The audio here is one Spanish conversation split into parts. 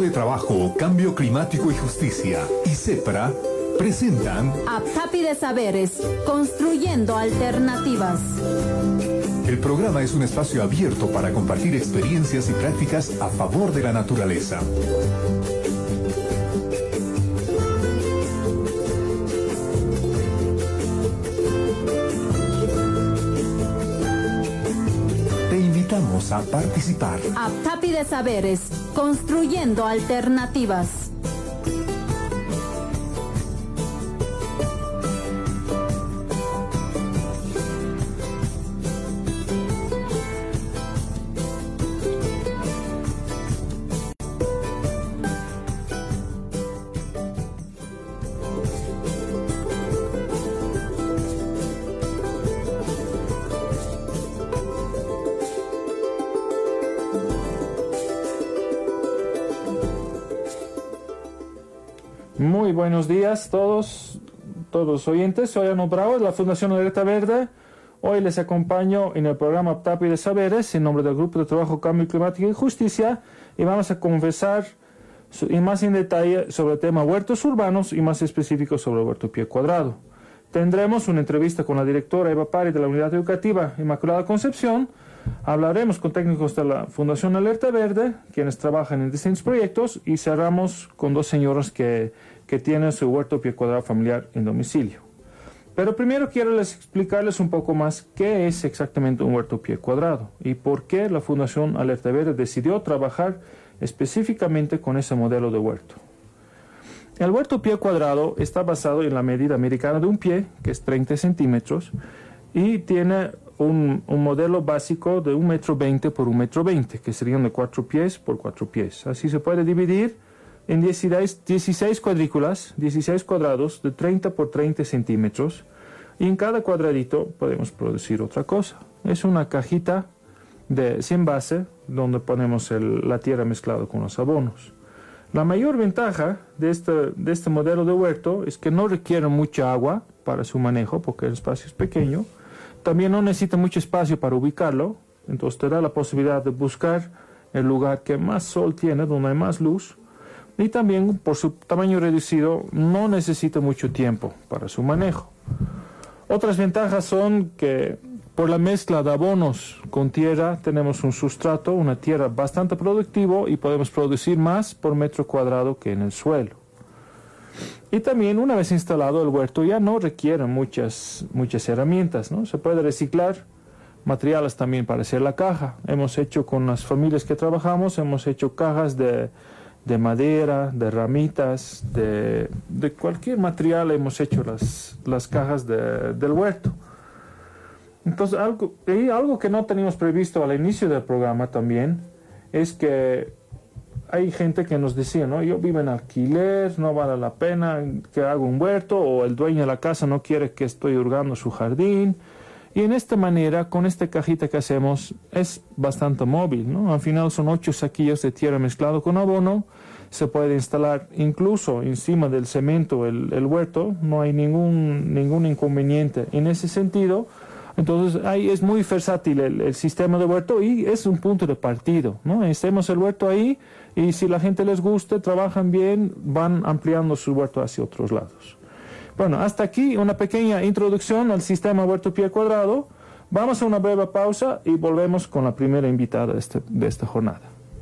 de Trabajo, Cambio Climático y Justicia y CEPRA presentan Aptapi de Saberes, construyendo alternativas. El programa es un espacio abierto para compartir experiencias y prácticas a favor de la naturaleza. Te invitamos a participar. Aptapi de Saberes, construyendo alternativas. Muy buenos días todos los oyentes. Soy Arno Bravo de la Fundación Alerta Verde. Hoy les acompaño en el programa Aptapi de Saberes en nombre del Grupo de Trabajo Cambio Climático y Justicia y vamos a conversar más en detalle sobre el tema huertos urbanos y más específico sobre el huerto pie cuadrado. Tendremos una entrevista con la directora Eva Pari de la Unidad Educativa Inmaculada Concepción. Hablaremos con técnicos de la Fundación Alerta Verde, quienes trabajan en distintos proyectos, y cerramos con dos señoras que tienen su huerto pie cuadrado familiar en domicilio. Pero primero quiero explicarles un poco más qué es exactamente un huerto pie cuadrado y por qué la Fundación Alerta Verde decidió trabajar específicamente con ese modelo de huerto. El huerto pie cuadrado está basado en la medida americana de un pie, que es 30 centímetros, y tiene un modelo básico de 1,20 m por 1,20 m, que serían de 4 pies por 4 pies. Así se puede dividir en 16 cuadrículas, 16 cuadrados de 30 por 30 centímetros, y en cada cuadradito podemos producir otra cosa. Es una cajita sin base donde ponemos la tierra mezclada con los abonos. La mayor ventaja de este modelo de huerto es que no requiere mucha agua para su manejo porque el espacio es pequeño. También no necesita mucho espacio para ubicarlo, entonces te da la posibilidad de buscar el lugar que más sol tiene, donde hay más luz, y también por su tamaño reducido no necesita mucho tiempo para su manejo. Otras ventajas son que por la mezcla de abonos con tierra tenemos un sustrato, una tierra bastante productivo y podemos producir más por metro cuadrado que en el suelo. Y también una vez instalado el huerto ya no requiere muchas herramientas, ¿no? Se puede reciclar materiales también para hacer la caja. Hemos hecho con las familias que trabajamos, hemos hecho cajas de madera, de ramitas, de cualquier material hemos hecho las cajas del huerto. Entonces algo que no teníamos previsto al inicio del programa también es que hay gente que nos decía, ¿no? Yo vivo en alquiler, no vale la pena que haga un huerto, o el dueño de la casa no quiere que estoy hurgando su jardín. Y en esta manera, con esta cajita que hacemos, es bastante móvil, ¿no? Al final son 8 saquillos de tierra mezclado con abono. Se puede instalar incluso encima del cemento el huerto. No hay ningún inconveniente en ese sentido. Entonces ahí es muy versátil el sistema de huerto y es un punto de partido, ¿no? Hacemos el huerto ahí y si la gente les gusta, trabajan bien, van ampliando su huerto hacia otros lados. Bueno, hasta aquí una pequeña introducción al sistema huerto pie cuadrado. Vamos a una breve pausa y volvemos con la primera invitada de esta jornada.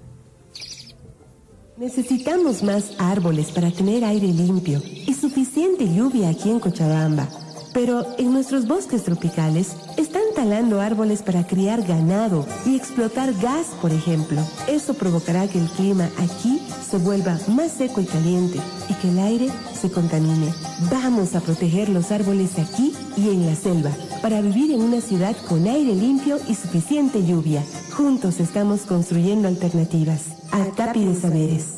Necesitamos más árboles para tener aire limpio y suficiente lluvia aquí en Cochabamba. Pero en nuestros bosques tropicales están talando árboles para criar ganado y explotar gas, por ejemplo. Eso provocará que el clima aquí se vuelva más seco y caliente y que el aire se contamine. Vamos a proteger los árboles aquí y en la selva para vivir en una ciudad con aire limpio y suficiente lluvia. Juntos estamos construyendo alternativas. Aptapi de Saberes.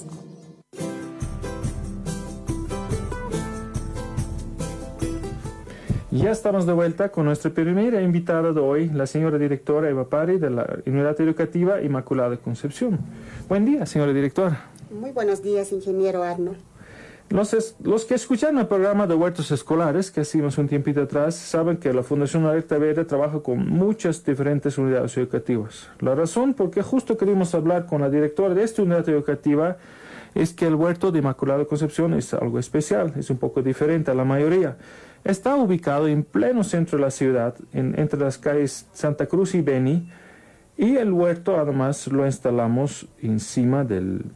Ya estamos de vuelta con nuestra primera invitada de hoy, la señora directora Eva Pari de la Unidad Educativa Inmaculada Concepción. Buen día, señora directora. Muy buenos días, ingeniero Arno. Los que escucharon el programa de huertos escolares que hicimos un tiempito atrás saben que la Fundación Alerta Verde trabaja con muchas diferentes unidades educativas. La razón por qué justo queríamos hablar con la directora de esta unidad educativa es que el huerto de Inmaculada Concepción es algo especial, es un poco diferente a la mayoría. Está ubicado en pleno centro de la ciudad, entre las calles Santa Cruz y Beni, y el huerto además lo instalamos encima del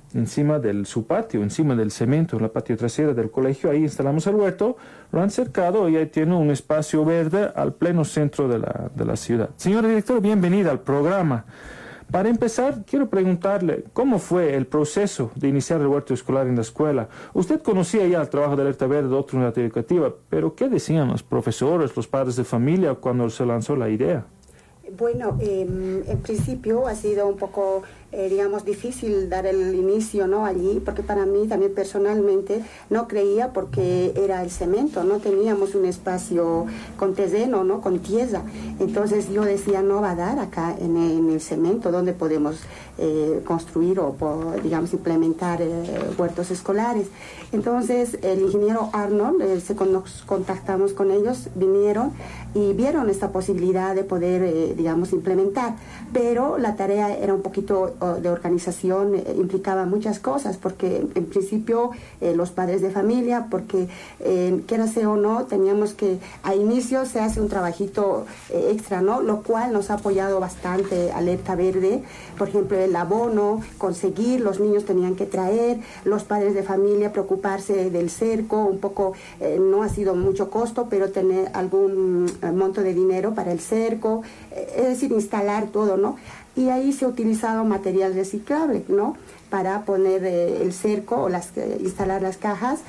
su patio, encima del cemento, en la patio trasera del colegio. Ahí instalamos el huerto, lo han cercado y ahí tiene un espacio verde al pleno centro de la ciudad. Señora directora, bienvenida al programa. Para empezar, quiero preguntarle, ¿cómo fue el proceso de iniciar el huerto escolar en la escuela? Usted conocía ya el trabajo de Alerta Verde de otra unidad educativa, pero ¿qué decían los profesores, los padres de familia cuando se lanzó la idea? Bueno, en principio ha sido un poco, digamos, difícil dar el inicio, ¿no?, allí, porque para mí también personalmente no creía, porque era el cemento, no teníamos un espacio con terreno, ¿no?, con tierra. Entonces yo decía, no va a dar acá en el cemento donde podemos construir o, digamos, implementar huertos escolares. Entonces el ingeniero Arnold, nos contactamos con ellos, vinieron y vieron esta posibilidad de poder, digamos, implementar. Pero la tarea era un poquito de organización, implicaba muchas cosas, porque en principio los padres de familia, porque quiera sea o no, teníamos que, a inicio se hace un trabajito extra, ¿no?, lo cual nos ha apoyado bastante Alerta Verde. Por ejemplo, el abono, conseguir, los niños tenían que traer, los padres de familia preocuparse del cerco, un poco, no ha sido mucho costo, pero tener algún monto de dinero para el cerco, es decir, instalar todo, ¿no? Y ahí se ha utilizado material reciclable, ¿no?, para poner el cerco o instalar las cajas,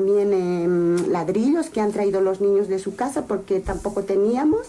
también ladrillos que han traído los niños de su casa porque tampoco teníamos.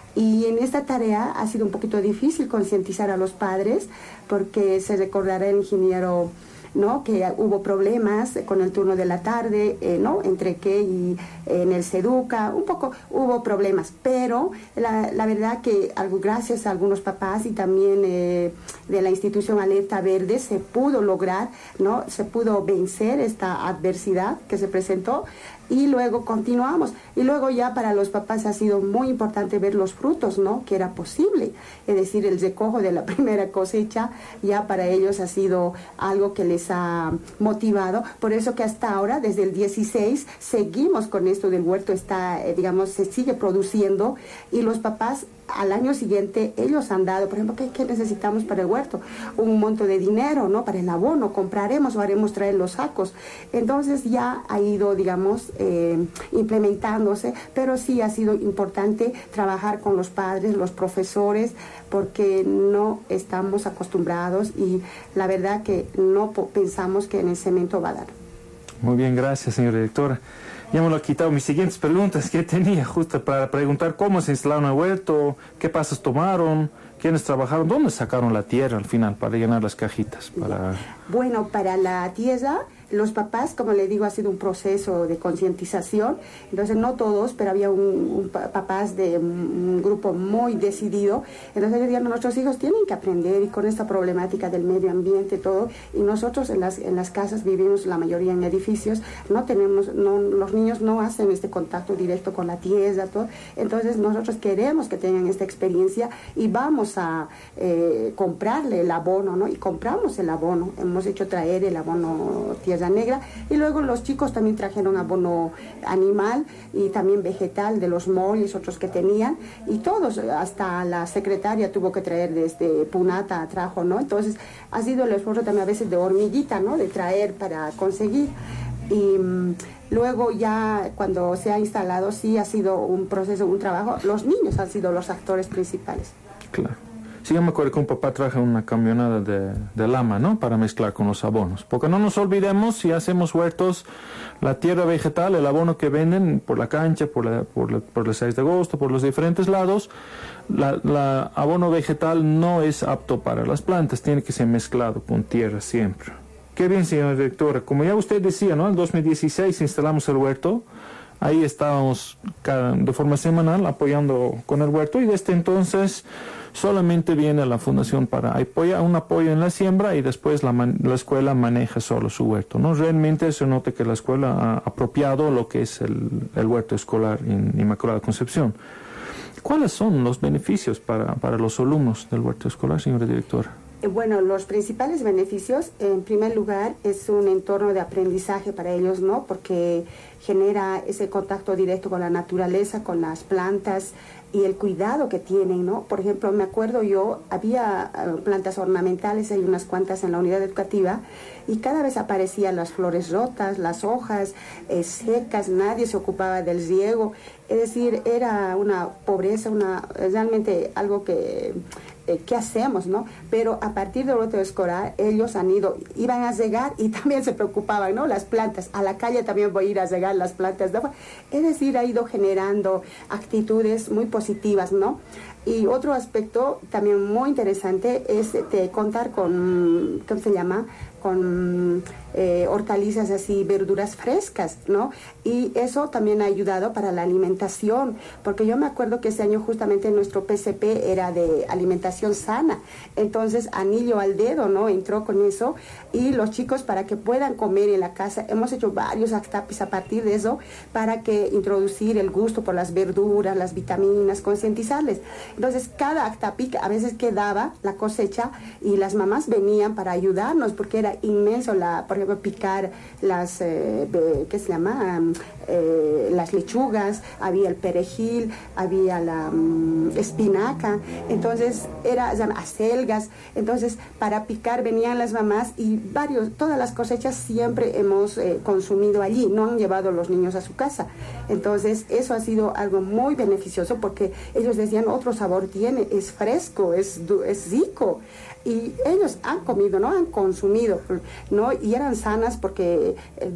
Y en esta tarea ha sido un poquito difícil concientizar a los padres, porque se recordará el ingeniero, ¿no?, que hubo problemas con el turno de la tarde, ¿no?, entre que y en el SEDUCA, un poco hubo problemas, pero la verdad que gracias a algunos papás y también de la institución Alerta Verde se pudo lograr, ¿no?, se pudo vencer esta adversidad que se presentó. Y luego continuamos. Y luego ya para los papás ha sido muy importante ver los frutos, ¿no?, que era posible. Es decir, el recojo de la primera cosecha ya para ellos ha sido algo que les ha motivado. Por eso que hasta ahora, desde el 16, seguimos con esto del huerto, digamos, se sigue produciendo, y los papás al año siguiente ellos han dado, por ejemplo, ¿qué necesitamos para el huerto? Un monto de dinero, ¿no?, para el abono, compraremos o haremos traer los sacos. Entonces ya ha ido, digamos, implementándose, pero sí ha sido importante trabajar con los padres, los profesores, porque no estamos acostumbrados y la verdad que no pensamos que en el cemento va a dar. Muy bien, gracias, señora directora. Ya me lo ha quitado mis siguientes preguntas que tenía justo para preguntar cómo se instalaron el huerto, qué pasos tomaron, quiénes trabajaron, dónde sacaron la tierra al final para llenar las cajitas. Bueno, para la tierra, los papás, como le digo, ha sido un proceso de concientización. Entonces, no todos, pero había papás de un grupo muy decidido. Entonces, decían, nuestros hijos tienen que aprender, y con esta problemática del medio ambiente, todo. Y nosotros en las casas vivimos la mayoría en edificios, los niños no hacen este contacto directo con la tierra, todo. Entonces, nosotros queremos que tengan esta experiencia y vamos a comprarle el abono, ¿no? Y compramos el abono. Hemos hecho traer el abono tierra negra, y luego los chicos también trajeron abono animal y también vegetal de los molles, otros que tenían, y todos, hasta la secretaria tuvo que traer desde Punata, trajo, ¿no? Entonces ha sido el esfuerzo también a veces de hormiguita, ¿no?, de traer para conseguir. Y luego ya cuando se ha instalado, sí ha sido un proceso, un trabajo. Los niños han sido los actores principales. Claro. Sí, yo me acuerdo que un papá trajo una camioneta de lama, ¿no?, para mezclar con los abonos. Porque no nos olvidemos, si hacemos huertos, la tierra vegetal, el abono que venden por la cancha, por el 6 de agosto, por los diferentes lados, la abono vegetal no es apto para las plantas, tiene que ser mezclado con tierra siempre. Qué bien, señora directora. Como ya usted decía, ¿no?, en 2016 instalamos el huerto. Ahí estábamos de forma semanal apoyando con el huerto, y desde entonces solamente viene la fundación para un apoyo en la siembra, y después la escuela maneja solo su huerto, ¿no? Realmente se nota que la escuela ha apropiado lo que es el huerto escolar en Inmaculada Concepción. ¿Cuáles son los beneficios para los alumnos del huerto escolar, señora directora? Bueno, los principales beneficios, en primer lugar, es un entorno de aprendizaje para ellos, ¿no? Porque genera ese contacto directo con la naturaleza, con las plantas y el cuidado que tienen, ¿no? Por ejemplo, me acuerdo yo, había plantas ornamentales, hay unas cuantas en la unidad educativa, y cada vez aparecían las flores rotas, las hojas secas, nadie se ocupaba del riego, es decir, era una pobreza, realmente algo que... ¿qué hacemos, no? Pero a partir del brote escolar, ellos iban a regar y también se preocupaban, ¿no? Las plantas, a la calle también voy a ir a regar las plantas, ¿no? Es decir, ha ido generando actitudes muy positivas, ¿no? Y otro aspecto también muy interesante es contar con, ¿cómo se llama?, con hortalizas así, verduras frescas, ¿no? Y eso también ha ayudado para la alimentación, porque yo me acuerdo que ese año justamente nuestro PCP era de alimentación sana, entonces anillo al dedo, ¿no? Entró con eso, y los chicos, para que puedan comer en la casa, hemos hecho varios actapis a partir de eso, para que introducir el gusto por las verduras, las vitaminas, concientizarles. Entonces cada actapi a veces quedaba la cosecha y las mamás venían para ayudarnos, porque era inmenso, por ejemplo, picar las, ¿qué se llama? Las lechugas, había el perejil, había la espinaca, entonces acelgas, entonces para picar venían las mamás y todas las cosechas siempre hemos consumido allí, no han llevado los niños a su casa, entonces eso ha sido algo muy beneficioso, porque ellos decían, otro sabor tiene, es fresco, es rico, y ellos han comido, ¿no? Han consumido, ¿no? Y eran sanas porque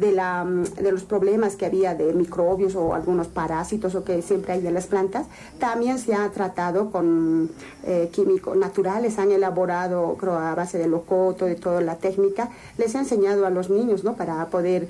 de los problemas que había de microbios o algunos parásitos o que siempre hay de las plantas, también se ha tratado con químicos naturales, han elaborado, creo, a base de locoto, de toda la técnica, les ha enseñado a los niños, ¿no? Para poder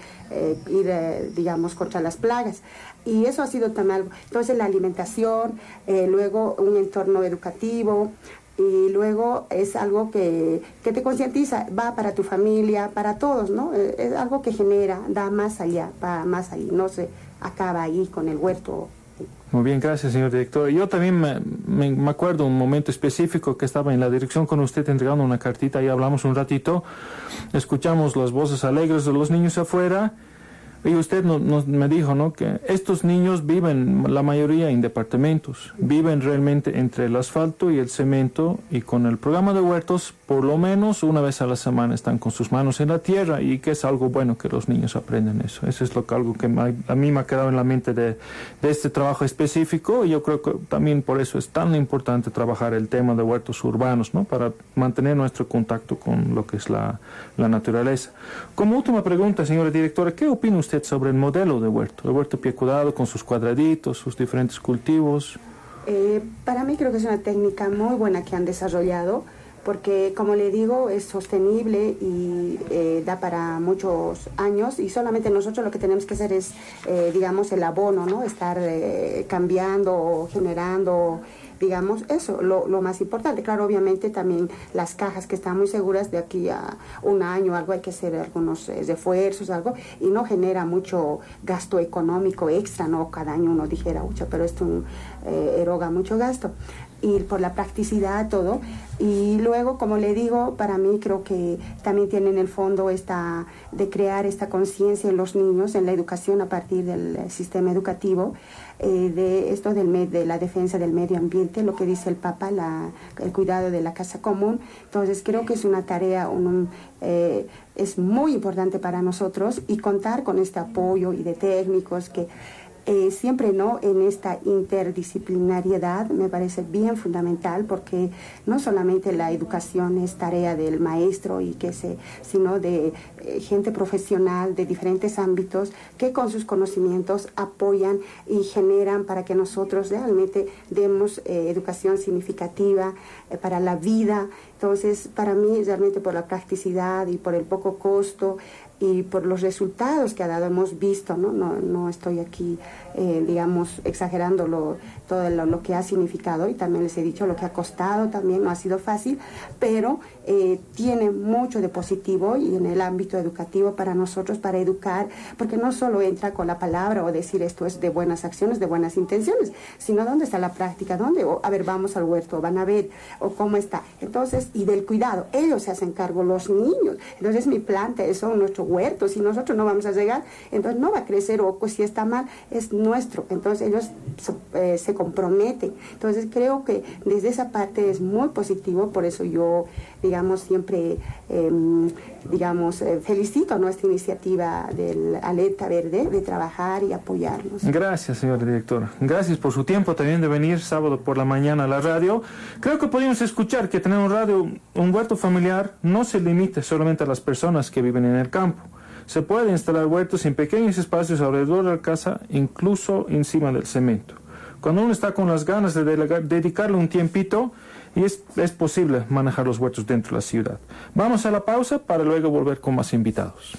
ir, digamos, contra las plagas. Y eso ha sido tan algo. Entonces la alimentación, luego un entorno educativo, y luego es algo que te concientiza, va para tu familia, para todos, ¿no? Es algo que genera, da más allá, va más allá, no se acaba ahí con el huerto. Muy bien, gracias, señor director. Yo también me acuerdo un momento específico que estaba en la dirección con usted entregando una cartita y hablamos un ratito, escuchamos las voces alegres de los niños afuera. Y usted me dijo, ¿no?, que estos niños viven, la mayoría, en departamentos, viven realmente entre el asfalto y el cemento, y con el programa de huertos, por lo menos una vez a la semana están con sus manos en la tierra, y que es algo bueno que los niños aprenden eso. Eso es algo que a mí me ha quedado en la mente de este trabajo específico, y yo creo que también por eso es tan importante trabajar el tema de huertos urbanos, ¿no?, para mantener nuestro contacto con lo que es la naturaleza. Como última pregunta, señora directora, ¿qué opina usted sobre el modelo de huerto? El huerto pie cuadrado con sus cuadraditos, sus diferentes cultivos. Para mí creo que es una técnica muy buena que han desarrollado, porque, como le digo, es sostenible y da para muchos años, y solamente nosotros lo que tenemos que hacer es, digamos, el abono, ¿no? Estar cambiando o generando, digamos, eso, lo más importante. Claro, obviamente también las cajas, que están muy seguras, de aquí a un año algo hay que hacer algunos refuerzos, algo, y no genera mucho gasto económico extra, ¿no? Cada año uno dijera, pero esto eroga mucho gasto. Y por la practicidad, todo. Y luego, como le digo, para mí creo que también tiene en el fondo de crear esta conciencia en los niños, en la educación a partir del sistema educativo, de esto de la defensa del medio ambiente, lo que dice el Papa, el cuidado de la casa común. Entonces creo que es una tarea, es muy importante para nosotros, y contar con este apoyo y de técnicos que siempre, ¿no?, en esta interdisciplinariedad me parece bien fundamental, porque no solamente la educación es tarea del maestro sino de gente profesional de diferentes ámbitos que con sus conocimientos apoyan y generan para que nosotros realmente demos educación significativa para la vida. Entonces, para mí, realmente por la practicidad y por el poco costo y por los resultados que ha dado, hemos visto, no estoy aquí, digamos, exagerando todo lo que ha significado, y también les he dicho lo que ha costado, también no ha sido fácil, pero tiene mucho de positivo, y en el ámbito educativo para nosotros, para educar, porque no solo entra con la palabra o decir esto es de buenas acciones, de buenas intenciones, sino dónde está la práctica, dónde, a ver, vamos al huerto, van a ver, o cómo está. Entonces, y del cuidado, ellos se hacen cargo, los niños. Entonces, mi planta, eso es nuestro huerto, si nosotros no vamos a llegar, entonces no va a crecer, o pues, si está mal, es nuestro. Entonces, ellos se comprometen. Entonces, creo que desde esa parte es muy positivo, por eso yo, digamos, siempre, felicito nuestra iniciativa del Alerta Verde de trabajar y apoyarnos. Gracias, señora directora. Gracias por su tiempo también de venir sábado por la mañana a la radio. Creo que podemos escuchar que tener un huerto familiar no se limite solamente a las personas que viven en el campo. Se puede instalar huertos en pequeños espacios alrededor de la casa, incluso encima del cemento. Cuando uno está con las ganas de dedicarle un tiempito, y es posible manejar los huertos dentro de la ciudad. Vamos a la pausa para luego volver con más invitados.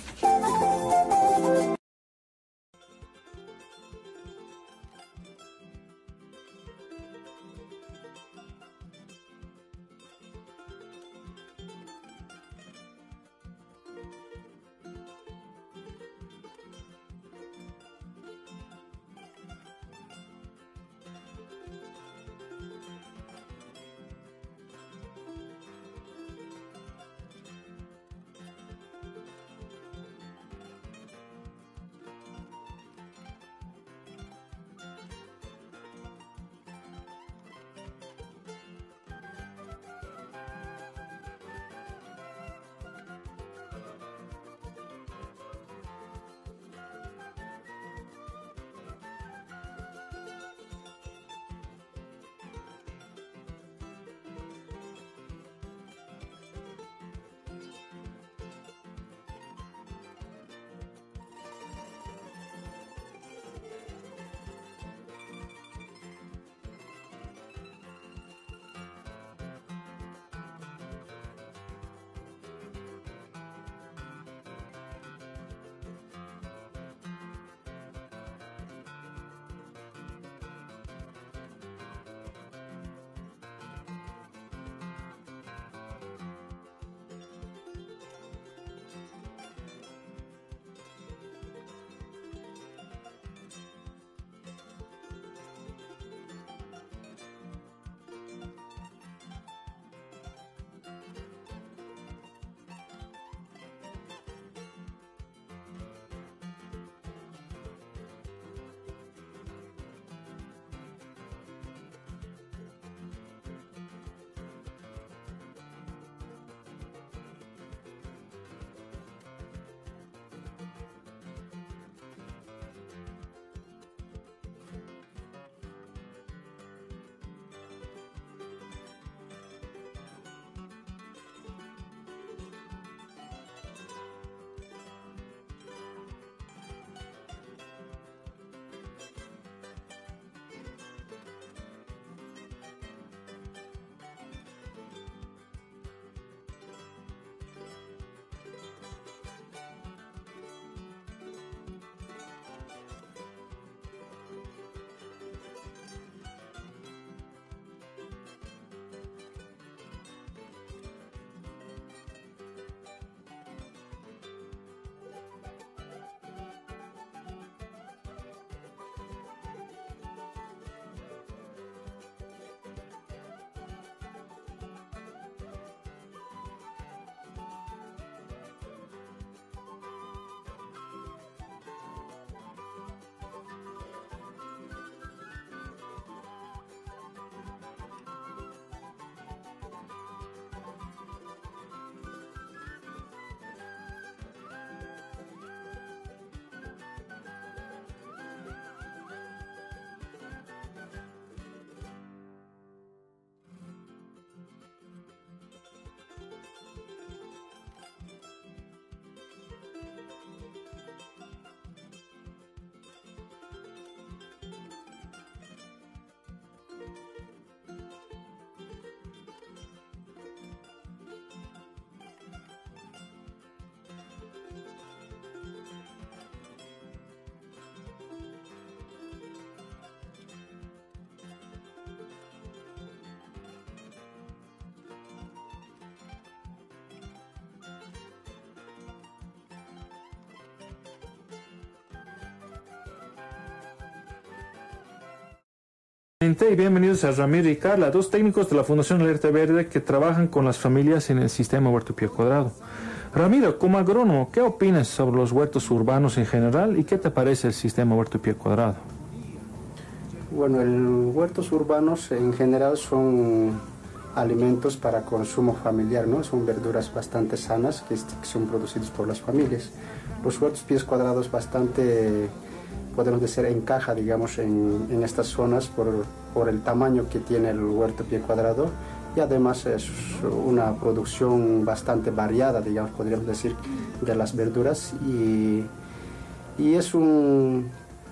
Y bienvenidos a Ramiro y Carla, dos técnicos de la Fundación Alerta Verde que trabajan con las familias en el sistema Huerto Pie Cuadrado. Ramiro, como agrónomo, ¿qué opinas sobre los huertos urbanos en general y qué te parece el sistema Huerto Pie Cuadrado? Bueno, los huertos urbanos en general son alimentos para consumo familiar, ¿no? Son verduras bastante sanas que son producidos por las familias. Los huertos pies cuadrados bastante, podemos decir, encaja, digamos, en estas zonas por el tamaño que tiene el huerto pie cuadrado y además es una producción bastante variada, digamos, podríamos decir, de las verduras y es una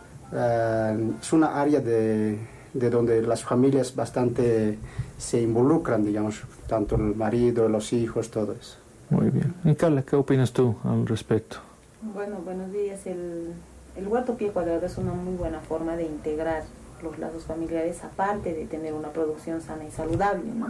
área de donde las familias bastante se involucran, digamos, tanto el marido, los hijos, todo eso. Muy bien. Y Carla, ¿qué opinas tú al respecto? Bueno, buenos días. El huerto pie cuadrado es una muy buena forma de integrar los lazos familiares, aparte de tener una producción sana y saludable, ¿no?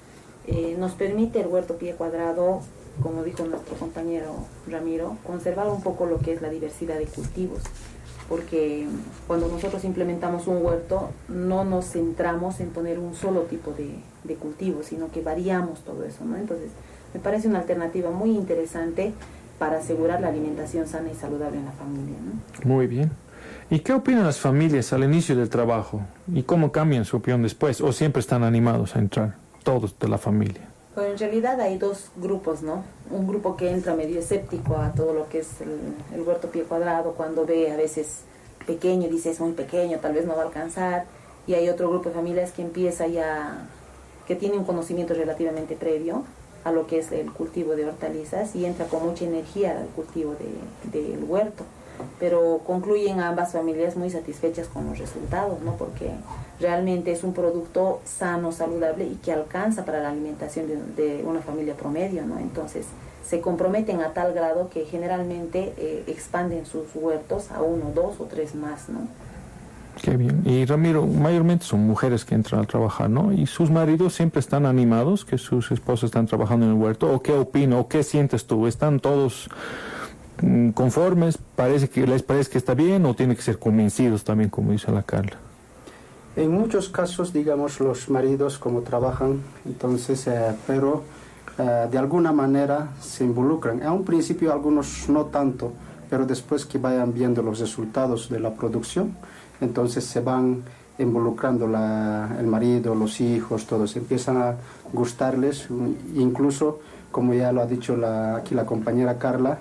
Nos permite el huerto pie cuadrado, como dijo nuestro compañero Ramiro, conservar un poco lo que es la diversidad de cultivos, porque cuando nosotros implementamos un huerto no nos centramos en poner un solo tipo de cultivo, sino que variamos todo eso, ¿no? Entonces, me parece una alternativa muy interesante para asegurar la alimentación sana y saludable en la familia, ¿no? Muy bien. ¿Y qué opinan las familias al inicio del trabajo? ¿Y cómo cambian su opinión después? ¿O siempre están animados a entrar, todos de la familia? Pues en realidad hay dos grupos, ¿no? Un grupo que entra medio escéptico a todo lo que es el huerto pie cuadrado, cuando ve a veces pequeño, dice es muy pequeño, tal vez no va a alcanzar. Y hay otro grupo de familias que empieza ya, que tiene un conocimiento relativamente previo a lo que es el cultivo de hortalizas y entra con mucha energía al cultivo del huerto. Pero concluyen ambas familias muy satisfechas con los resultados, ¿no? Porque realmente es un producto sano, saludable y que alcanza para la alimentación de una familia promedio, ¿no? Entonces se comprometen a tal grado que generalmente expanden sus huertos a 1, 2 o 3 más, ¿no? Qué bien. Y Ramiro, mayormente son mujeres que entran a trabajar, ¿no? ¿Y sus maridos siempre están animados que sus esposas están trabajando en el huerto? ¿O qué opinan? ¿O qué sientes tú? ¿Están todos conformes? ¿Les parece que está bien o tienen que ser convencidos también, como dice la Carla? En muchos casos, digamos, los maridos como trabajan, entonces, pero de alguna manera se involucran. A un principio algunos no tanto, pero después que vayan viendo los resultados de la producción, entonces se van involucrando el marido, los hijos, todos empiezan a gustarles, incluso, como ya lo ha dicho aquí la compañera Carla,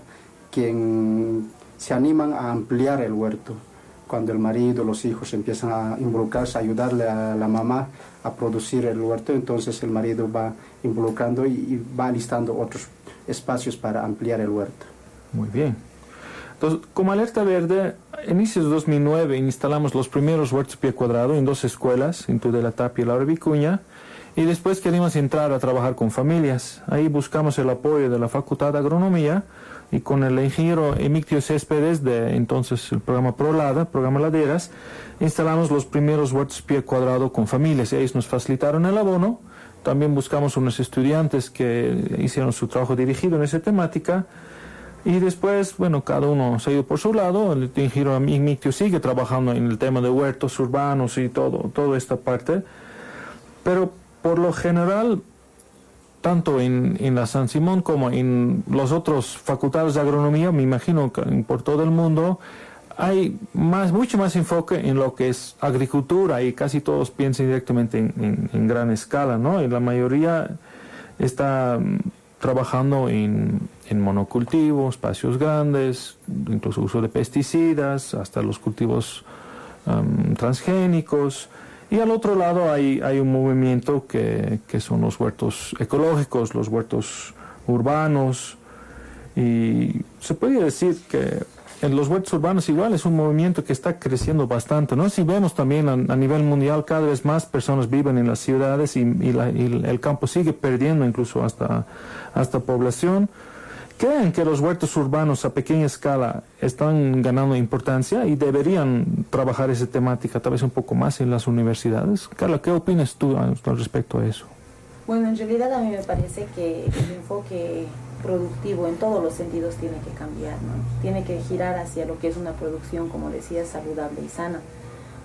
quien se animan a ampliar el huerto. Cuando el marido, los hijos empiezan a involucrarse, a ayudarle a la mamá a producir el huerto, entonces el marido va involucrando y va alistando otros espacios para ampliar el huerto. Muy bien. Entonces, como Alerta Verde, a inicios de 2009 instalamos los primeros huertos pie cuadrado en 2 escuelas, en Tudela Tapia y Laura Vicuña, y después queríamos entrar a trabajar con familias. Ahí buscamos el apoyo de la Facultad de Agronomía y con el ingeniero Emictio Céspedes de entonces el programa ProLADA, programa Laderas, instalamos los primeros huertos pie cuadrado con familias. Ellos nos facilitaron el abono. También buscamos unos estudiantes que hicieron su trabajo dirigido en esa temática. Y después, bueno, cada uno se ha ido por su lado. El ingeniero Emictio sigue trabajando en el tema de huertos urbanos y toda esta parte. Pero por lo general, tanto en la San Simón como en las otras facultades de agronomía, me imagino que por todo el mundo, hay mucho más enfoque en lo que es agricultura y casi todos piensan directamente en gran escala, ¿no? Y la mayoría está trabajando en monocultivos, espacios grandes, incluso uso de pesticidas, hasta los cultivos transgénicos. Y al otro lado hay un movimiento que son los huertos ecológicos, los huertos urbanos. Y se podría decir que en los huertos urbanos igual es un movimiento que está creciendo bastante, ¿no? Si vemos también a nivel mundial, cada vez más personas viven en las ciudades y el campo sigue perdiendo incluso hasta población. ¿Creen que los huertos urbanos a pequeña escala están ganando importancia y deberían trabajar esa temática tal vez un poco más en las universidades? Carla, ¿qué opinas tú al respecto a eso? Bueno, en realidad a mí me parece que el enfoque productivo en todos los sentidos tiene que cambiar, ¿no? Tiene que girar hacia lo que es una producción, como decía, saludable y sana.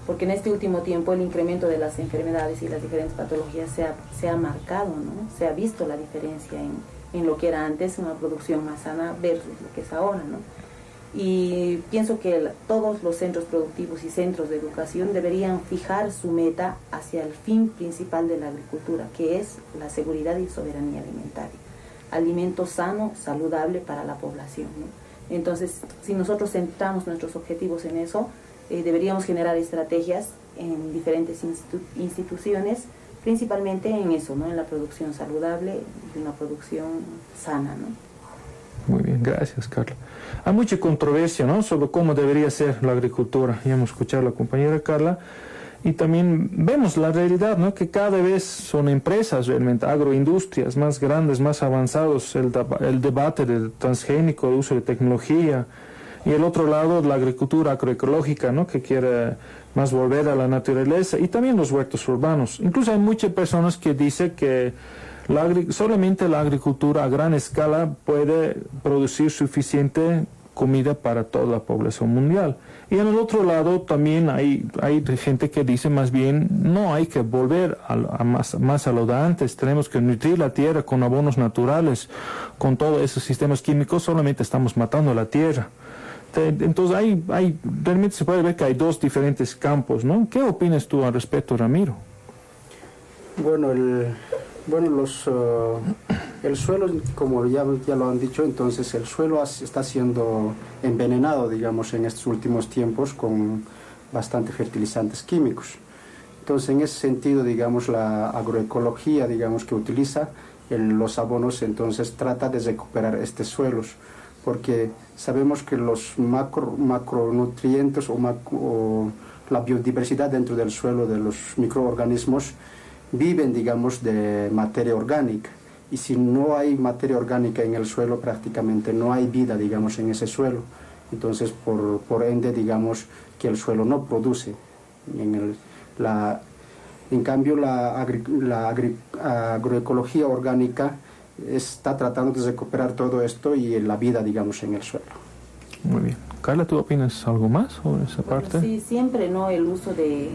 porque en este último tiempo el incremento de las enfermedades y las diferentes patologías se ha marcado, ¿no? Se ha visto la diferencia en lo que era antes una producción más sana versus lo que es ahora, ¿no? Y pienso que todos los centros productivos y centros de educación deberían fijar su meta hacia el fin principal de la agricultura, que es la seguridad y soberanía alimentaria. Alimento sano, saludable para la población, ¿no? Entonces, si nosotros centramos nuestros objetivos en eso, deberíamos generar estrategias en diferentes instituciones, principalmente en eso, ¿no? En la producción saludable y una producción sana, ¿no? Muy bien, gracias, Carla. Hay mucha controversia, ¿no?, sobre cómo debería ser la agricultura. Ya hemos escuchado a la compañera Carla. Y también vemos la realidad, ¿no?, que cada vez son empresas realmente, agroindustrias más grandes, más avanzados, el debate del transgénico, el uso de tecnología. Y el otro lado, la agricultura agroecológica, ¿no?, que quiere más volver a la naturaleza, y también los huertos urbanos. Incluso hay muchas personas que dicen que solamente la agricultura a gran escala puede producir suficiente comida para toda la población mundial. Y en el otro lado también hay gente que dice más bien, no, hay que volver más a lo de antes, tenemos que nutrir la tierra con abonos naturales, con todos esos sistemas químicos, solamente estamos matando la tierra. Entonces realmente se puede ver que hay dos diferentes campos, ¿no? ¿Qué opinas tú al respecto, Ramiro? Bueno, el suelo, como ya lo han dicho, entonces el suelo está siendo envenenado, digamos, en estos últimos tiempos con bastantes fertilizantes químicos. Entonces, en ese sentido, digamos, la agroecología, digamos, que utiliza los abonos, entonces trata de recuperar estos suelos, porque sabemos que los macronutrientes o la biodiversidad dentro del suelo de los microorganismos viven, digamos, de materia orgánica. Y si no hay materia orgánica en el suelo, prácticamente no hay vida, digamos, en ese suelo. Entonces, por ende, digamos, que el suelo no produce. En cambio, la agroecología orgánica está tratando de recuperar todo esto y la vida, digamos, en el suelo. Muy bien. Carla, ¿tú opinas algo más sobre esa parte? Sí, siempre, ¿no?, el uso de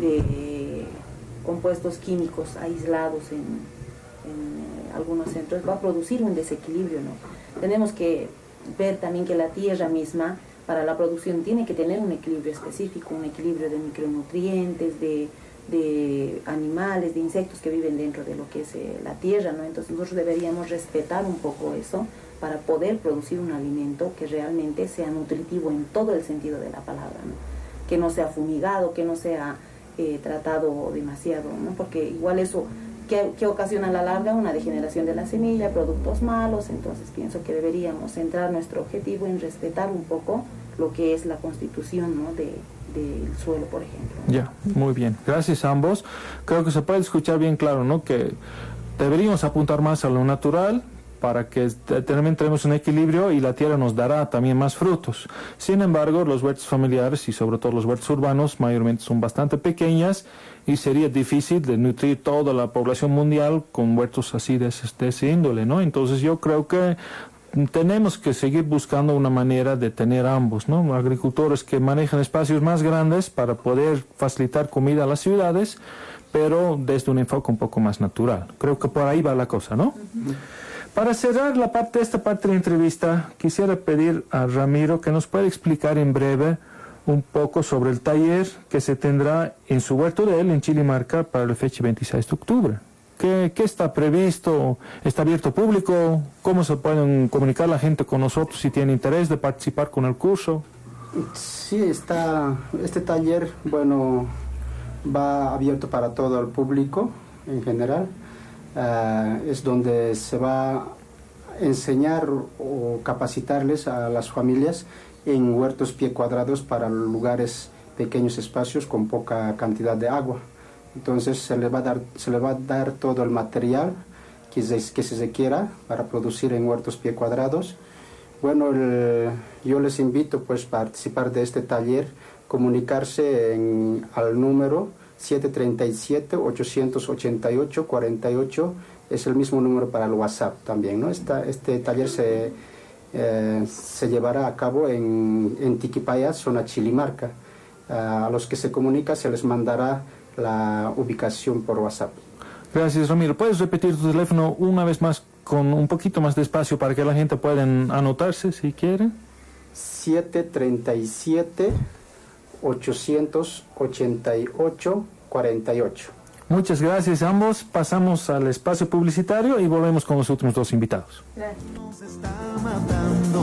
compuestos químicos aislados en algunos centros va a producir un desequilibrio, ¿no? Tenemos que ver también que la tierra misma para la producción tiene que tener un equilibrio específico, un equilibrio de micronutrientes, de animales, de insectos que viven dentro de lo que es la tierra, ¿no? Entonces nosotros deberíamos respetar un poco eso para poder producir un alimento que realmente sea nutritivo en todo el sentido de la palabra, ¿no? Que no sea fumigado, que no sea tratado demasiado, ¿no? Porque igual eso que ocasiona a la larga una degeneración de la semilla, productos malos. Entonces pienso que deberíamos centrar nuestro objetivo en respetar un poco lo que es la constitución, ¿no?, del suelo, por ejemplo. Ya, muy bien. Gracias a ambos. Creo que se puede escuchar bien claro, ¿no?, que deberíamos apuntar más a lo natural para que también tenemos un equilibrio y la tierra nos dará también más frutos. Sin embargo, los huertos familiares y sobre todo los huertos urbanos mayormente son bastante pequeñas y sería difícil de nutrir toda la población mundial con huertos así de ese índole, ¿no? Entonces yo creo que tenemos que seguir buscando una manera de tener ambos, ¿no? Agricultores que manejan espacios más grandes para poder facilitar comida a las ciudades, pero desde un enfoque un poco más natural. Creo que por ahí va la cosa, ¿no? Para cerrar esta parte de la entrevista, quisiera pedir a Ramiro que nos pueda explicar en breve un poco sobre el taller que se tendrá en su huerto de él, en Chilimarca, para la fecha 26 de octubre. ¿Qué está previsto? ¿Está abierto público? ¿Cómo se pueden comunicar la gente con nosotros si tiene interés de participar con el curso? Sí, este taller, bueno, va abierto para todo el público en general. Es donde se va a enseñar o capacitarles a las familias en huertos pie cuadrados para lugares, pequeños espacios con poca cantidad de agua. Entonces se le va a dar todo el material que se requiera para producir en huertos pie cuadrados. Bueno, yo les invito pues a participar de este taller, comunicarse al número 737-888-48, es el mismo número para el WhatsApp también, ¿no? Este taller se llevará a cabo en Tiquipaya, zona Chilimarca. a los que se comunica se les mandará la ubicación por WhatsApp. Gracias, Ramiro. ¿Puedes repetir tu teléfono una vez más con un poquito más de espacio para que la gente pueda anotarse si quieren? 737-888-48. Muchas gracias a ambos. Pasamos al espacio publicitario y volvemos con los últimos dos invitados. Gracias. Nos está matando.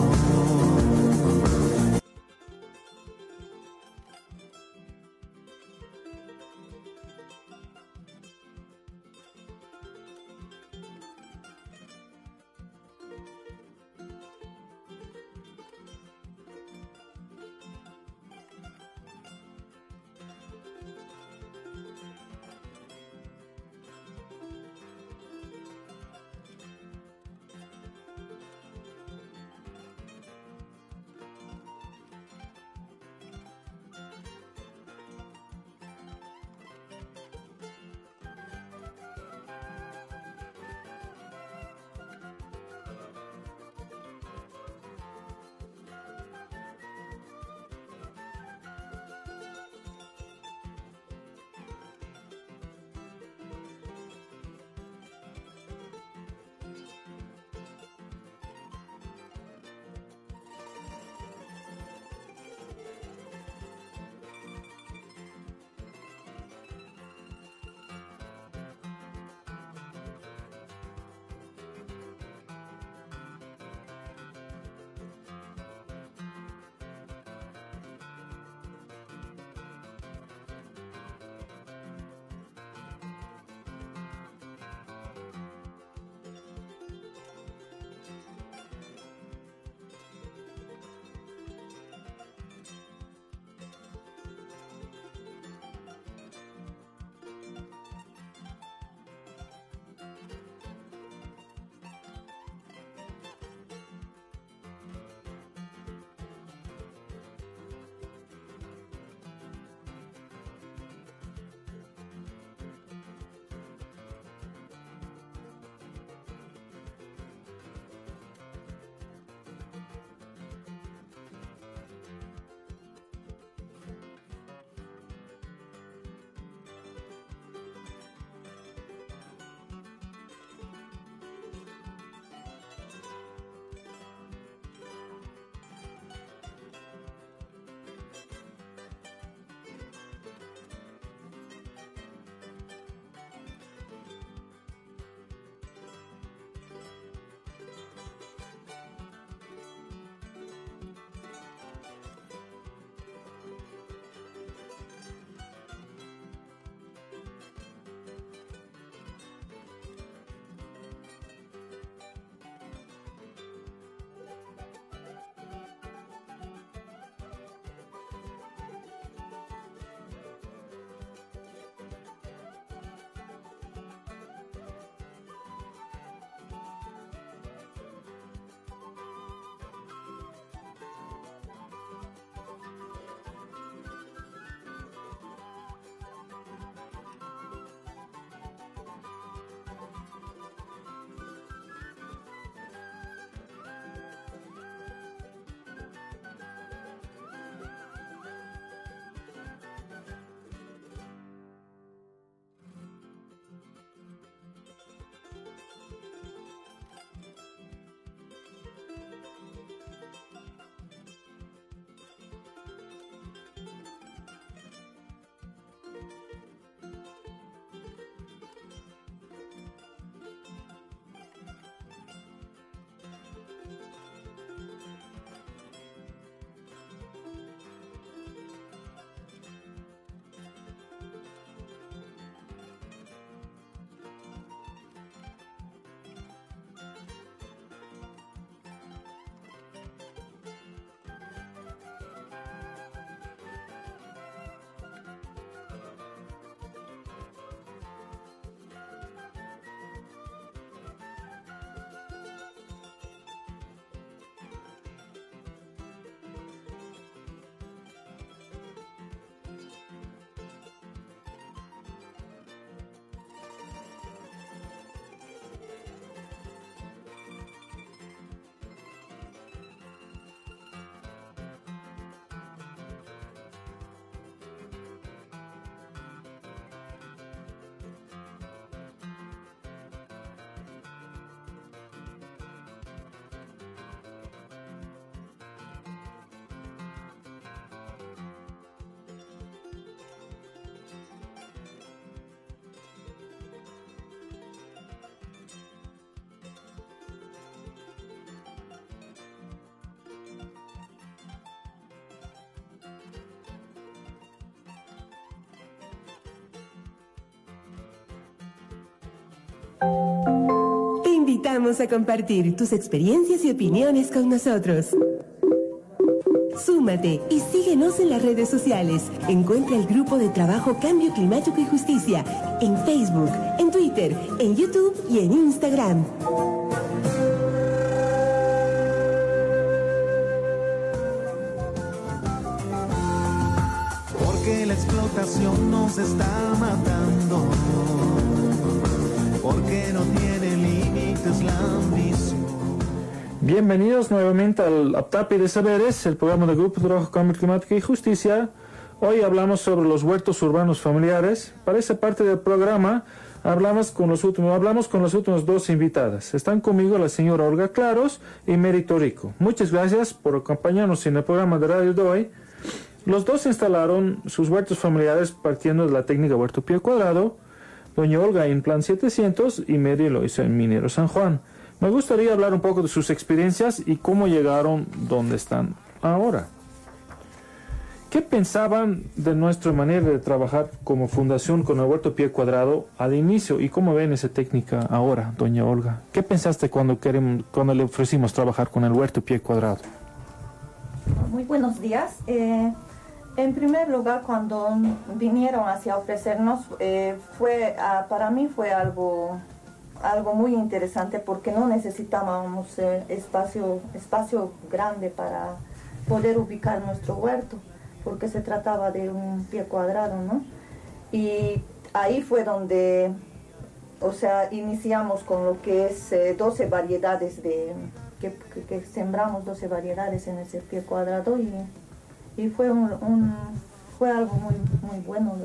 invitamos a compartir tus experiencias y opiniones con nosotros. Súmate y síguenos en las redes sociales. Encuentra el grupo de trabajo Cambio Climático y Justicia en Facebook, en Twitter, en YouTube y en Instagram. Porque la explotación nos está matando, porque no tiene límites la ambición. Bienvenidos nuevamente al APTAPI de Saberes, el programa del Grupo de Trabajo Cambio Climático y Justicia. Hoy hablamos sobre los huertos urbanos familiares. Para esa parte del programa hablamos con las últimas dos invitadas. Están conmigo la señora Olga Claros y Mérito Rico. Muchas gracias por acompañarnos en el programa de radio de hoy. Los dos instalaron sus huertos familiares partiendo de la técnica huerto pie cuadrado. Doña Olga en Plan 700 y Mary lo hizo en Minero San Juan. Me gustaría hablar un poco de sus experiencias y cómo llegaron donde están ahora. ¿Qué pensaban de nuestra manera de trabajar como fundación con el huerto pie cuadrado al inicio y cómo ven esa técnica ahora, doña Olga? ¿Qué pensaste cuando le ofrecimos trabajar con el huerto pie cuadrado? Muy buenos días. En primer lugar, cuando vinieron hacia ofrecernos, para mí fue algo muy interesante porque no necesitábamos espacio grande para poder ubicar nuestro huerto, porque se trataba de un pie cuadrado, ¿no? Y ahí fue donde, iniciamos con lo que es 12 variedades que sembramos 12 variedades en ese pie cuadrado y fue algo muy bueno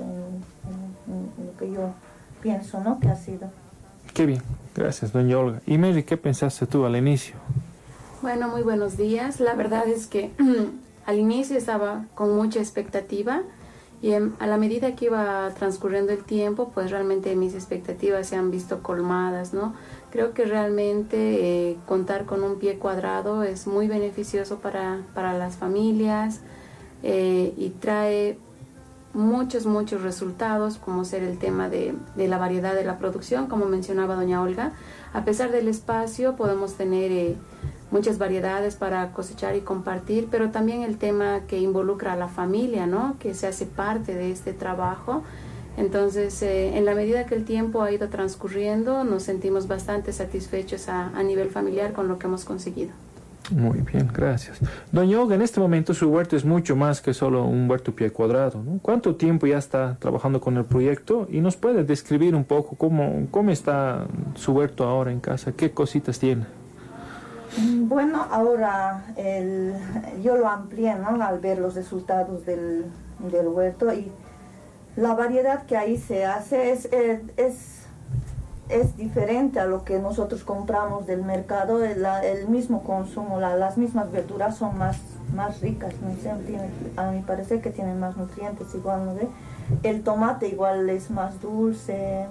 en lo que yo pienso, ¿no? Que ha sido. Qué bien, gracias, doña Olga. Y Mary, ¿qué pensaste tú al inicio? Bueno, muy buenos días. La verdad es que al inicio estaba con mucha expectativa y a la medida que iba transcurriendo el tiempo, pues realmente mis expectativas se han visto colmadas, ¿no? Creo que realmente contar con un pie cuadrado es muy beneficioso para las familias y trae muchos resultados, como ser el tema de la variedad de la producción, como mencionaba doña Olga. A pesar del espacio podemos tener muchas variedades para cosechar y compartir, pero también el tema que involucra a la familia, ¿no? Que se hace parte de este trabajo. Entonces, en la medida que el tiempo ha ido transcurriendo, nos sentimos bastante satisfechos a nivel familiar con lo que hemos conseguido. Muy bien, gracias. Doña Olga, en este momento su huerto es mucho más que solo un huerto pie cuadrado, ¿no? ¿Cuánto tiempo ya está trabajando con el proyecto? Y nos puede describir un poco cómo está su huerto ahora en casa, qué cositas tiene. Bueno, ahora yo lo amplié, ¿no? Al ver los resultados del huerto, y la variedad que ahí se hace es diferente a lo que nosotros compramos del mercado. El mismo consumo, las mismas verduras son más ricas, ¿no? A mi parecer que tienen más nutrientes igual, ¿no? El tomate igual es más dulce,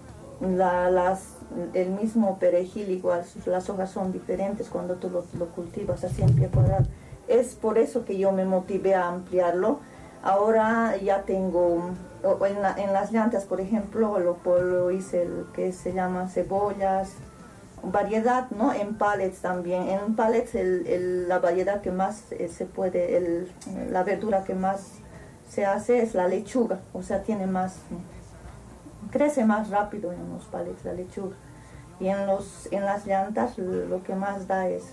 el mismo perejil igual, las hojas son diferentes cuando tú lo cultivas así en pie cuadrado. Es por eso que yo me motivé a ampliarlo. Ahora ya tengo, en las llantas, por ejemplo, lo hice el que se llama cebollas, variedad, ¿no? En pallets también. En pallets la variedad que más se puede, la verdura que más se hace es la lechuga, tiene más, crece más rápido en los pallets la lechuga. Y en las llantas lo que más da es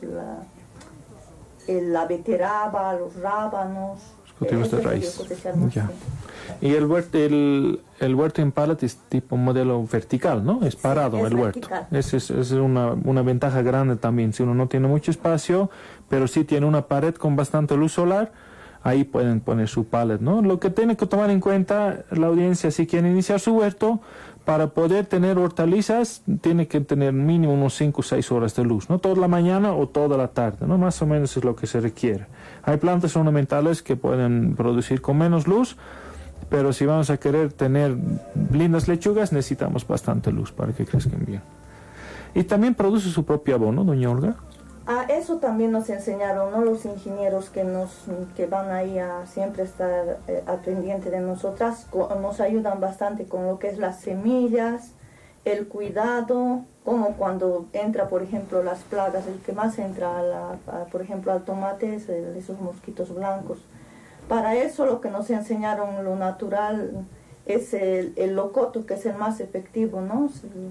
la beterraba, los rábanos. Cultivos de raíz. Ya. Y el huerto en pallet es tipo modelo vertical, ¿no? Es parado, sí, el huerto. Esa es una ventaja grande también. Si uno no tiene mucho espacio, pero sí tiene una pared con bastante luz solar, ahí pueden poner su pallet, ¿no? Lo que tiene que tomar en cuenta la audiencia, si quiere iniciar su huerto, para poder tener hortalizas, tiene que tener mínimo unos 5 o 6 horas de luz, no toda la mañana o toda la tarde, ¿no? Más o menos es lo que se requiere. Hay plantas ornamentales que pueden producir con menos luz, pero si vamos a querer tener lindas lechugas, necesitamos bastante luz para que crezcan bien. Y también produce su propio abono, doña Olga. Eso también nos enseñaron, ¿no? Los ingenieros que van ahí a siempre estar al pendiente de nosotras, nos ayudan bastante con lo que es las semillas el cuidado, como cuando entra, por ejemplo, las plagas, el que más entra, por ejemplo, al tomate es esos mosquitos blancos. Para eso lo que nos enseñaron lo natural es el locoto, que es el más efectivo, ¿no?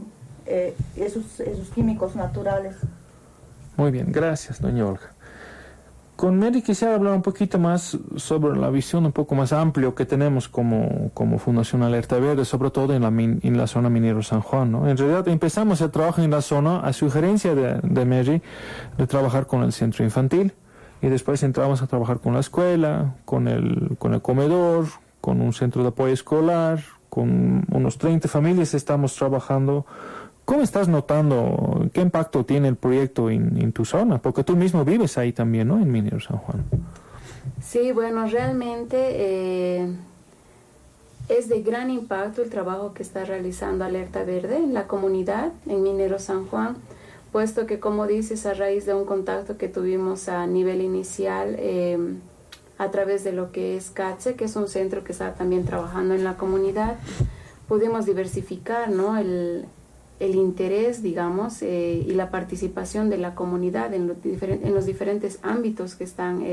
Esos químicos naturales. Muy bien, gracias, doña Olga. Con Mary quisiera hablar un poquito más sobre la visión un poco más amplia que tenemos como Fundación Alerta Verde, sobre todo en la zona minero San Juan, ¿no? En realidad empezamos el trabajo en la zona a sugerencia de Mary de trabajar con el centro infantil y después entramos a trabajar con la escuela, con el comedor, con un centro de apoyo escolar, con unos 30 familias estamos trabajando. ¿Cómo estás notando, qué impacto tiene el proyecto en tu zona? Porque tú mismo vives ahí también, ¿no? En Minero San Juan. Sí, bueno, realmente es de gran impacto el trabajo que está realizando Alerta Verde en la comunidad, en Minero San Juan, puesto que, como dices, a raíz de un contacto que tuvimos a nivel inicial a través de lo que es CATSE, que es un centro que está también trabajando en la comunidad, pudimos diversificar, ¿no?, el interés, digamos, y la participación de la comunidad en los diferentes ámbitos que están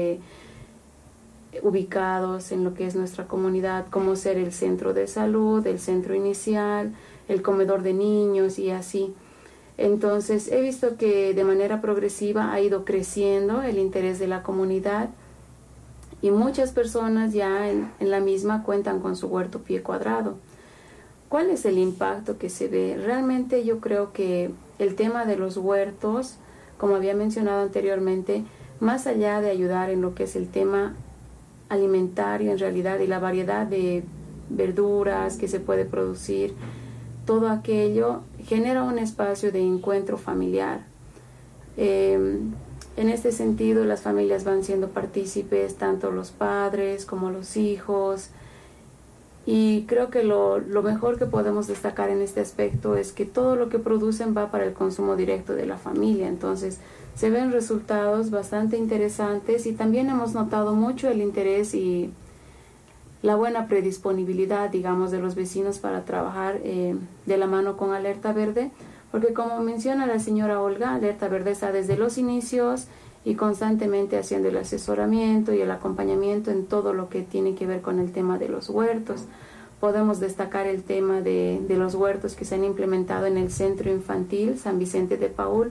ubicados en lo que es nuestra comunidad, como ser el centro de salud, el centro inicial, el comedor de niños y así. Entonces, he visto que de manera progresiva ha ido creciendo el interés de la comunidad y muchas personas ya en la misma cuentan con su huerto pie cuadrado. ¿Cuál es el impacto que se ve? Realmente yo creo que el tema de los huertos, como había mencionado anteriormente, más allá de ayudar en lo que es el tema alimentario en realidad y la variedad de verduras que se puede producir, todo aquello genera un espacio de encuentro familiar. En este sentido, las familias van siendo partícipes, tanto los padres como los hijos. Y creo que lo mejor que podemos destacar en este aspecto es que todo lo que producen va para el consumo directo de la familia. Entonces, se ven resultados bastante interesantes y también hemos notado mucho el interés y la buena predisponibilidad, digamos, de los vecinos para trabajar de la mano con Alerta Verde, porque como menciona la señora Olga, Alerta Verde está desde los inicios y constantemente haciendo el asesoramiento y el acompañamiento en todo lo que tiene que ver con el tema de los huertos. Podemos destacar el tema de los huertos que se han implementado en el Centro Infantil San Vicente de Paúl,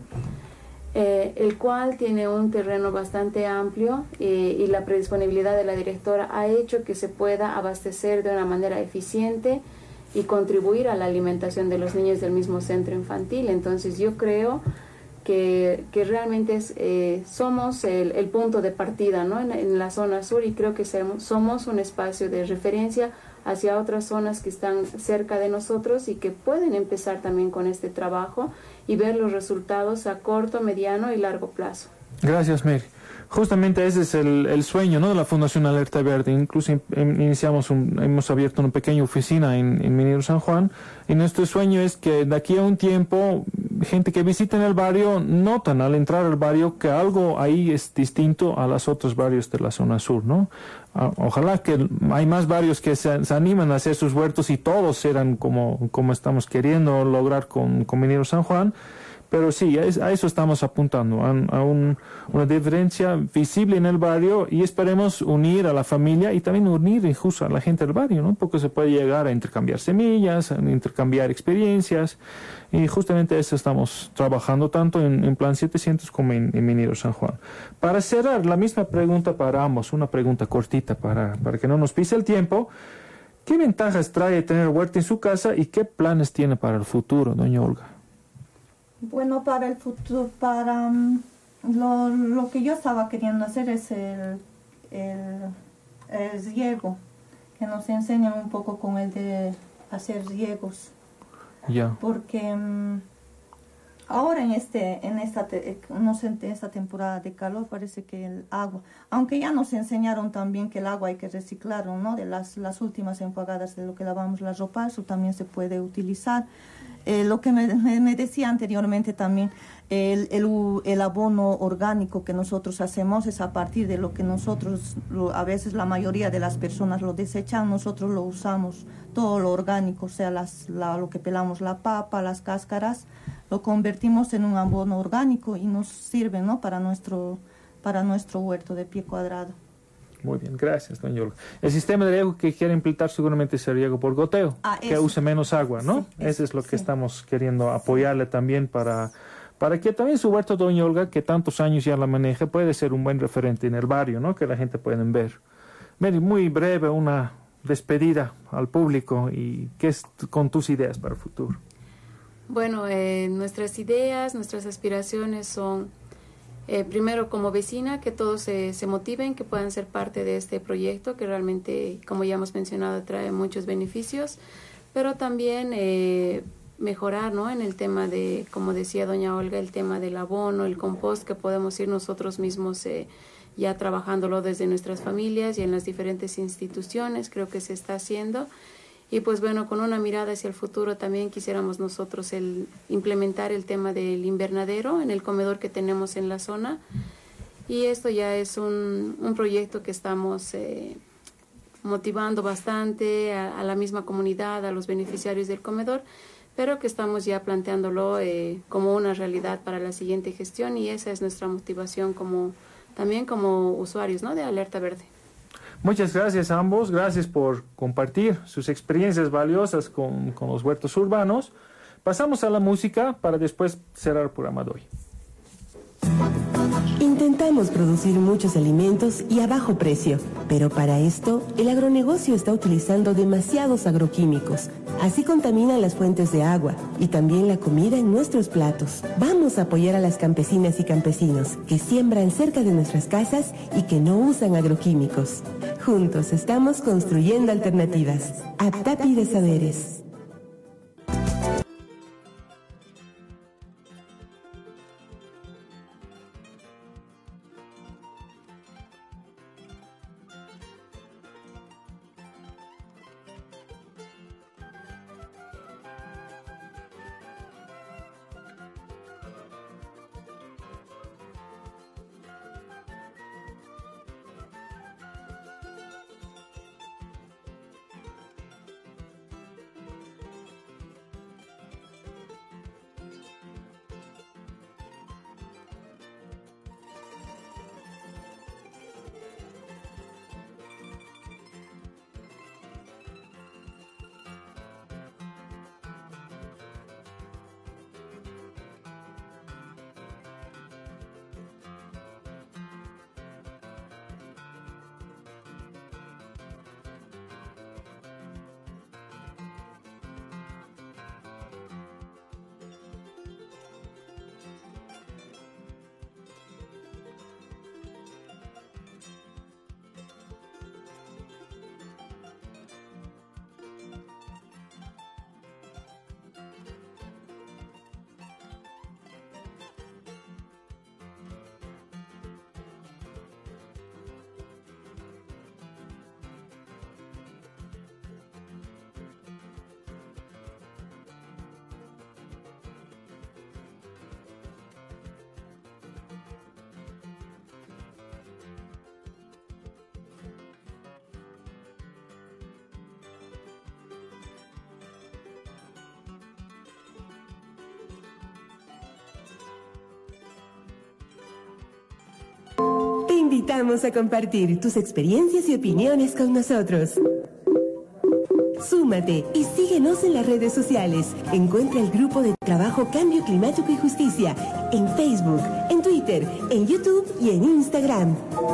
el cual tiene un terreno bastante amplio y la predisponibilidad de la directora ha hecho que se pueda abastecer de una manera eficiente y contribuir a la alimentación de los niños del mismo centro infantil. Entonces yo creo que realmente somos el punto de partida, ¿no?, en la zona sur, y creo que somos un espacio de referencia hacia otras zonas que están cerca de nosotros y que pueden empezar también con este trabajo y ver los resultados a corto, mediano y largo plazo. Gracias, Mary. Justamente ese es el sueño, ¿no?, de la Fundación Alerta Verde. Incluso hemos abierto una pequeña oficina en Minero San Juan, y nuestro sueño es que de aquí a un tiempo gente que visita en el barrio notan al entrar al barrio que algo ahí es distinto a los otros barrios de la zona sur, ¿no? Ojalá que hay más barrios que se animan a hacer sus huertos y todos serán como estamos queriendo lograr con Minero San Juan. Pero sí, a eso estamos apuntando, a una diferencia visible en el barrio, y esperemos unir a la familia y también unir incluso a la gente del barrio, ¿no? Porque se puede llegar a intercambiar semillas, a intercambiar experiencias, y justamente eso estamos trabajando tanto en Plan 700 como en Minero San Juan. Para cerrar, la misma pregunta para ambos, una pregunta cortita para que no nos pise el tiempo. ¿Qué ventajas trae tener huerta en su casa y qué planes tiene para el futuro, doña Olga? Bueno, para el futuro, para lo que yo estaba queriendo hacer es el riego, que nos enseñan un poco con el de hacer riegos. Ya. Porque ahora en esta temporada de calor parece que el agua, aunque ya nos enseñaron también que el agua hay que reciclarlo, ¿no? De las últimas enjuagadas de lo que lavamos la ropa, eso también se puede utilizar. Lo que me decía anteriormente también, el abono orgánico que nosotros hacemos es a partir de lo que nosotros, a veces la mayoría de las personas lo desechan, nosotros lo usamos, todo lo orgánico, o sea, lo que pelamos, la papa, las cáscaras, lo convertimos en un abono orgánico y nos sirve, ¿no?, para nuestro huerto de pie cuadrado. Muy bien, gracias, doña Olga. El sistema de riego que quiere implementar seguramente es el riego por goteo, que use menos agua, ¿no? Sí, eso es lo que estamos queriendo apoyarle también para que también su huerto, doña Olga, que tantos años ya la maneja, puede ser un buen referente en el barrio, ¿no?, que la gente pueda ver. Mary, muy breve, una despedida al público y qué es con tus ideas para el futuro. Bueno, nuestras ideas, nuestras aspiraciones son, primero como vecina, que todos se motiven, que puedan ser parte de este proyecto, que realmente, como ya hemos mencionado, trae muchos beneficios, pero también mejorar, ¿no?, en el tema de, como decía doña Olga, el tema del abono, el compost, que podemos ir nosotros mismos ya trabajándolo desde nuestras familias y en las diferentes instituciones, creo que se está haciendo. Y pues bueno, con una mirada hacia el futuro también quisiéramos nosotros implementar el tema del invernadero en el comedor que tenemos en la zona. Y esto ya es un proyecto que estamos motivando bastante a la misma comunidad, a los beneficiarios del comedor, pero que estamos ya planteándolo como una realidad para la siguiente gestión, y esa es nuestra motivación también como usuarios, ¿no?, de Alerta Verde. Muchas gracias a ambos, gracias por compartir sus experiencias valiosas con los huertos urbanos. Pasamos a la música para después cerrar el programa de hoy. Intentamos producir muchos alimentos y a bajo precio, pero para esto el agronegocio está utilizando demasiados agroquímicos. Así contaminan las fuentes de agua y también la comida en nuestros platos. Vamos a apoyar a las campesinas y campesinos que siembran cerca de nuestras casas y que no usan agroquímicos. Juntos estamos construyendo alternativas. APTAPI de Saberes. Te invitamos a compartir tus experiencias y opiniones con nosotros. Súmate y síguenos en las redes sociales. Encuentra el grupo de trabajo Cambio Climático y Justicia en Facebook, en Twitter, en YouTube y en Instagram.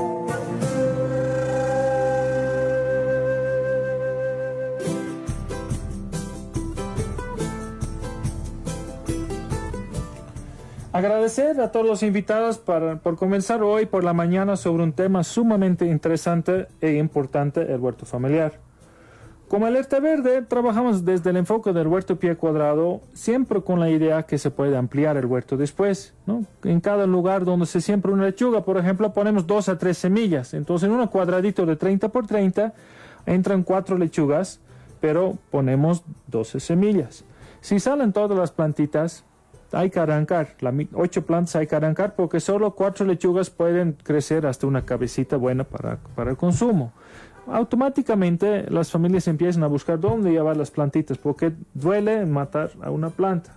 Agradecer a todos los invitados por comenzar hoy por la mañana sobre un tema sumamente interesante e importante, el huerto familiar. Como Alerta Verde, trabajamos desde el enfoque del huerto pie cuadrado, siempre con la idea que se puede ampliar el huerto después, ¿no? En cada lugar donde se siembra una lechuga, por ejemplo, ponemos 2 a 3 semillas. Entonces, en un cuadradito de 30 por 30, entran 4 lechugas, pero ponemos 12 semillas. Si salen todas las plantitas, hay que arrancar, 8 plantas hay que arrancar porque solo 4 lechugas pueden crecer hasta una cabecita buena para el consumo. Automáticamente las familias empiezan a buscar dónde llevar las plantitas porque duele matar a una planta.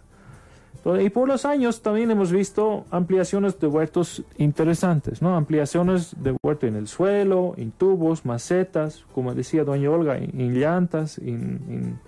Y por los años también hemos visto ampliaciones de huertos interesantes, ¿no? Ampliaciones de huerto en el suelo, en tubos, macetas, como decía doña Olga, en llantas, en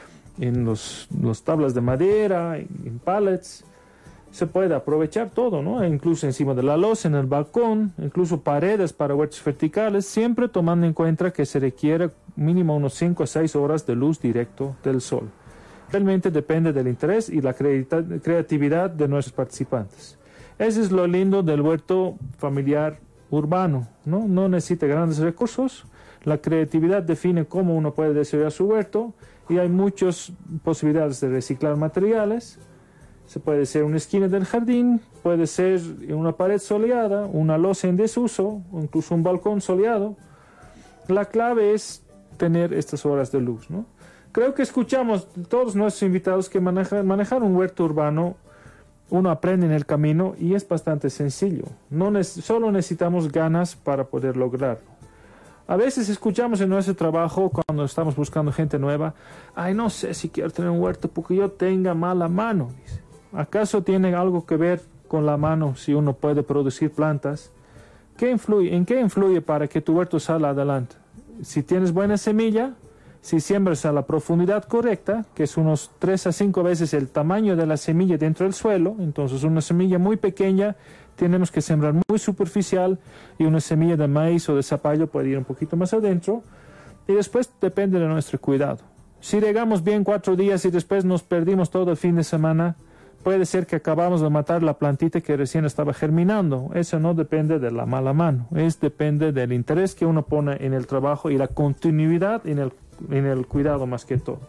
los tablas de madera, en pallets. Se puede aprovechar todo, ¿no? Incluso encima de la losa, en el balcón, incluso paredes para huertos verticales, siempre tomando en cuenta que se requiere mínimo unos 5 a 6 horas de luz directo del sol. Realmente depende del interés y la creatividad de nuestros participantes. Eso es lo lindo del huerto familiar urbano, ¿no? No necesita grandes recursos, la creatividad define cómo uno puede desarrollar su huerto y hay muchas posibilidades de reciclar materiales. Se puede ser una esquina del jardín, puede ser una pared soleada, una losa en desuso, o incluso un balcón soleado. La clave es tener estas horas de luz, ¿no? Creo que escuchamos todos nuestros invitados que manejar un huerto urbano, uno aprende en el camino y es bastante sencillo. Solo necesitamos ganas para poder lograrlo. A veces escuchamos en nuestro trabajo, cuando estamos buscando gente nueva, ay, no sé si quiero tener un huerto porque yo tenga mala mano, dice. ¿Acaso tiene algo que ver con la mano si uno puede producir plantas? ¿En qué influye para que tu huerto salga adelante? Si tienes buena semilla, si siembras a la profundidad correcta, que es unos 3 a 5 veces el tamaño de la semilla dentro del suelo, entonces una semilla muy pequeña tenemos que sembrar muy superficial y una semilla de maíz o de zapallo puede ir un poquito más adentro y después depende de nuestro cuidado. Si regamos bien 4 días y después nos perdimos todo el fin de semana, puede ser que acabamos de matar la plantita que recién estaba germinando. Eso no depende de la mala mano, depende del interés que uno pone en el trabajo y la continuidad en el cuidado más que todo.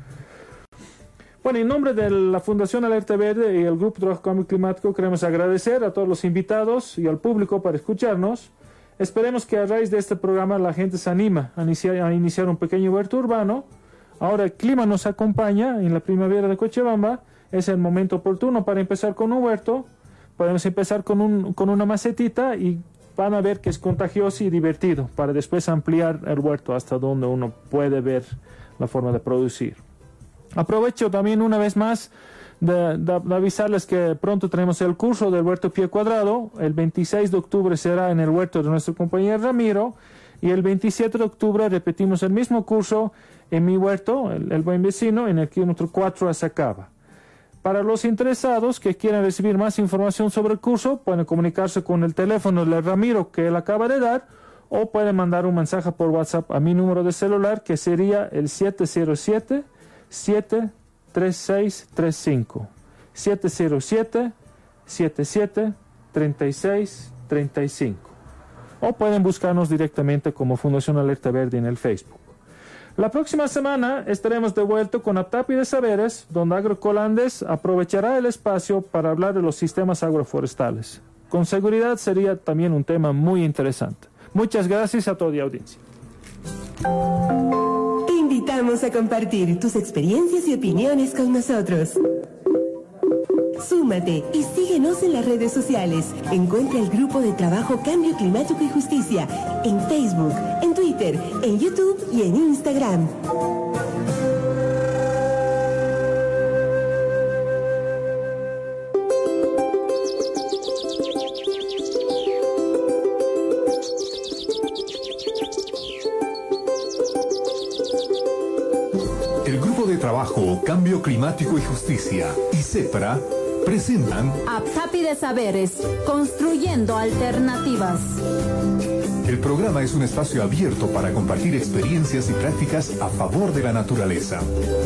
Bueno, en nombre de la Fundación Alerta Verde y el Grupo de Trabajo Cambio Climático queremos agradecer a todos los invitados y al público para escucharnos. Esperemos que a raíz de este programa la gente se anima a iniciar un pequeño huerto urbano. Ahora el clima nos acompaña en la primavera de Cochabamba. Es el momento oportuno para empezar con un huerto. Podemos empezar con una macetita y van a ver que es contagioso y divertido para después ampliar el huerto hasta donde uno puede ver la forma de producir. Aprovecho también una vez más de avisarles que pronto tenemos el curso del huerto pie cuadrado. El 26 de octubre será en el huerto de nuestro compañero Ramiro y el 27 de octubre repetimos el mismo curso en mi huerto, el Buen Vecino, en el kilómetro 4 a Sacaba. Para los interesados que quieran recibir más información sobre el curso, pueden comunicarse con el teléfono de Ramiro que él acaba de dar o pueden mandar un mensaje por WhatsApp a mi número de celular que sería el 707-73635. 707-773635. O pueden buscarnos directamente como Fundación Alerta Verde en el Facebook. La próxima semana estaremos de vuelta con Aptapi de Saberes, donde Agrocolandes aprovechará el espacio para hablar de los sistemas agroforestales. Con seguridad sería también un tema muy interesante. Muchas gracias a toda la audiencia. Te invitamos a compartir tus experiencias y opiniones con nosotros. Súmate y síguenos en las redes sociales. Encuentra el Grupo de Trabajo Cambio Climático y Justicia en Facebook, en Twitter, en YouTube y en Instagram. El Grupo de Trabajo Cambio Climático y Justicia y CEPRA presentan Aptapi de Saberes, construyendo alternativas. El programa es un espacio abierto para compartir experiencias y prácticas a favor de la naturaleza.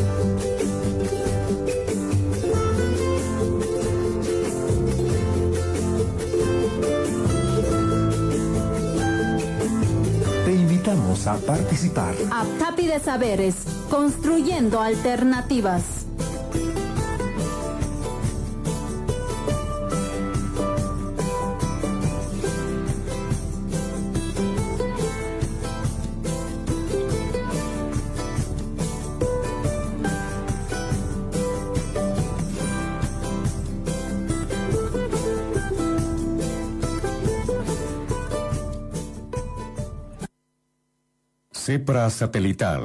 Te invitamos a participar. Aptapi de Saberes, construyendo alternativas. CEPRA Satelital